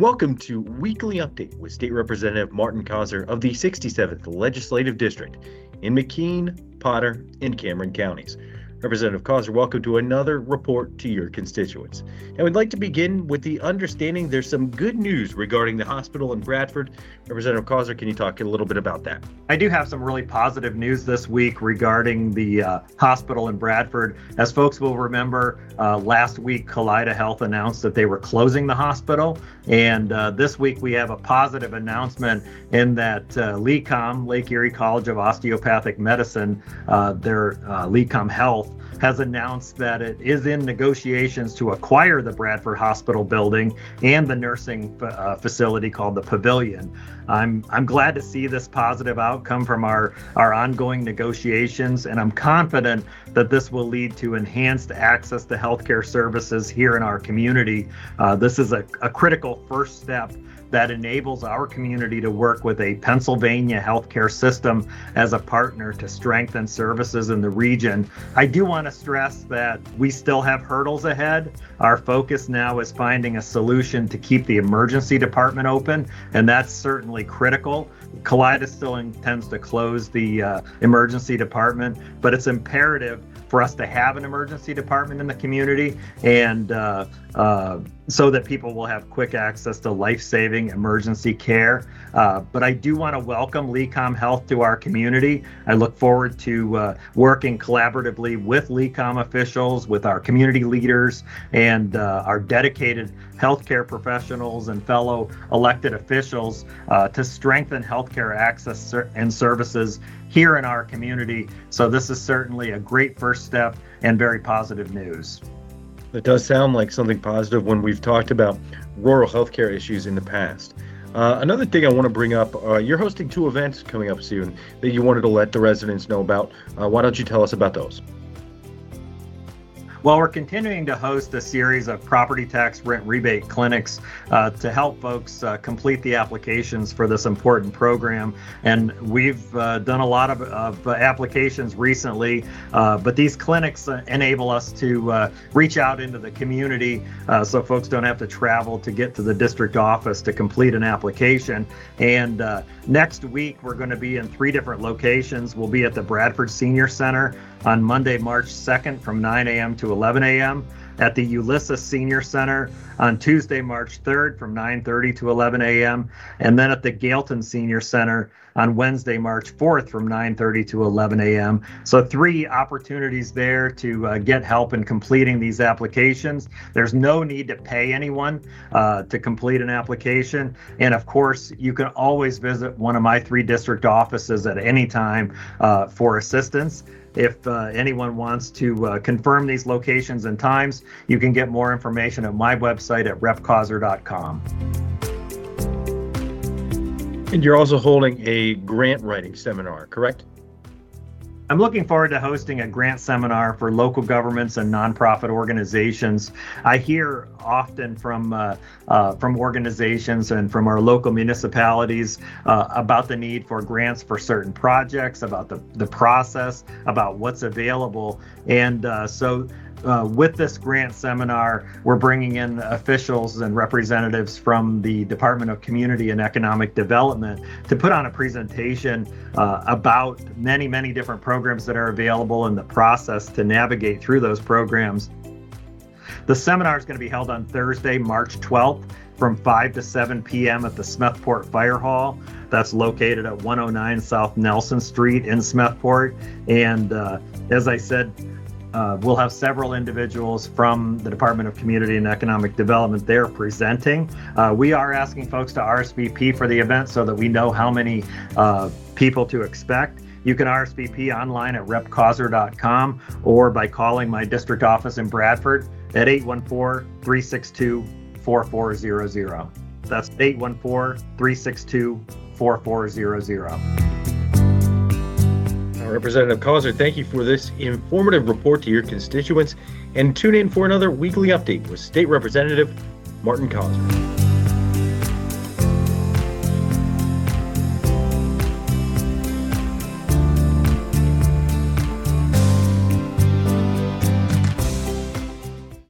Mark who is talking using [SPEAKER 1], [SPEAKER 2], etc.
[SPEAKER 1] Welcome to Weekly Update with State Representative Martin Causer of the 67th Legislative District in McKean, Potter, and Cameron counties. Representative Causer, welcome to another report to your constituents. And we'd like to begin with the understanding there's some good news regarding the hospital in Bradford. Representative Causer, can you talk a little bit about that?
[SPEAKER 2] I do have some really positive news this week regarding the hospital in Bradford. As folks will remember, last week Kaleida Health announced that they were closing the hospital. And this week we have a positive announcement in that LECOM, Lake Erie College of Osteopathic Medicine, their LECOM Health, has announced that it is in negotiations to acquire the Bradford Hospital building and the nursing facility called the Pavilion. I'm glad to see this positive outcome from our ongoing negotiations, and I'm confident that this will lead to enhanced access to healthcare services here in our community. This is a critical first step that enables our community to work with a Pennsylvania healthcare system as a partner to strengthen services in the region. I do want to stress that we still have hurdles ahead. Our focus now is finding a solution to keep the emergency department open, and that's certainly critical. Kaleida still intends to close the emergency department, but it's imperative for us to have an emergency department in the community, and so that people will have quick access to life-saving emergency care. But I do want to welcome LECOM Health to our community. I look forward to working collaboratively with LECOM officials, with our community leaders, and our dedicated healthcare professionals and fellow elected officials to strengthen healthcare access and services here in our community. So this is certainly a great first step and very positive news.
[SPEAKER 1] It does sound like something positive when we've talked about rural healthcare issues in the past. Another thing I want to bring up, you're hosting two events coming up soon that you wanted to let the residents know about. Why don't you tell us about those?
[SPEAKER 2] Well, we're continuing to host a series of property tax rent rebate clinics to help folks complete the applications for this important program. And we've done a lot of applications recently, but these clinics enable us to reach out into the community so folks don't have to travel to get to the district office to complete an application. And next week, we're going to be in 3 different locations. We'll be at the Bradford Senior Center on Monday, March 2nd from 9 a.m. to 11 a.m., at the Ulysses Senior Center on Tuesday, March 3rd from 9:30 to 11 a.m., and then at the Galton Senior Center on Wednesday, March 4th from 9:30 to 11 a.m. So 3 opportunities there to get help in completing these applications. There's no need to pay anyone to complete an application. And of course, you can always visit one of my 3 district offices at any time for assistance. If anyone wants to confirm these locations and times, you can get more information at my website at repcauser.com.
[SPEAKER 1] And you're also holding a grant writing seminar, correct?
[SPEAKER 2] I'm looking forward to hosting a grant seminar for local governments and nonprofit organizations. I hear often from organizations and from our local municipalities about the need for grants for certain projects, about the process, about what's available. And so with this grant seminar, we're bringing in officials and representatives from the Department of Community and Economic Development to put on a presentation about many, many different programs that are available and the process to navigate through those programs. The seminar is going to be held on Thursday, March 12th from 5 to 7 p.m. at the Smethport Fire Hall. That's located at 109 South Nelson Street in Smethport. And as I said, we'll have several individuals from the Department of Community and Economic Development there presenting. We are asking folks to RSVP for the event so that we know how many people to expect. You can RSVP online at repcauser.com or by calling my district office in Bradford at 814-362-4400. That's 814-362-4400.
[SPEAKER 1] Representative Causer, thank you for this informative report to your constituents, and tune in for another weekly update with State Representative Martin Causer.